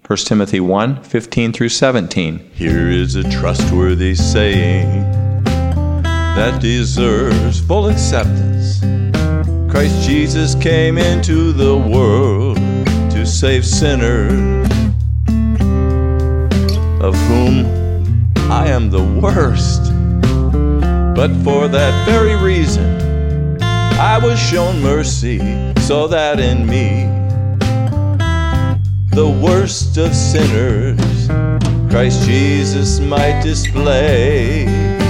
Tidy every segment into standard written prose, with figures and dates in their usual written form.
1 Timothy 1:15 through 17. Here is a trustworthy saying that deserves full acceptance. Christ Jesus came into the world to save sinners, of whom I am the worst. But for that very reason, I was shown mercy, so that in me, the worst of sinners, Christ Jesus might display.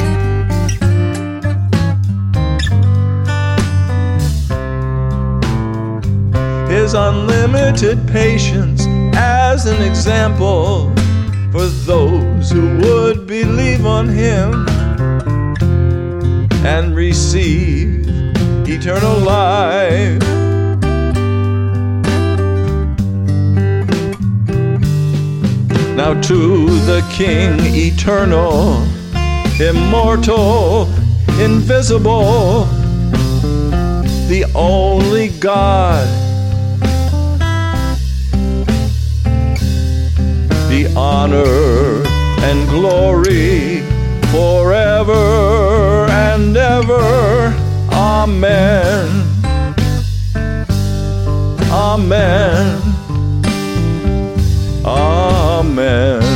His unlimited patience as an example for those who would believe on him and receive eternal life. Now to the King eternal, immortal, invisible, the only God, be honor and glory forever and ever. Amen. Amen. Amen.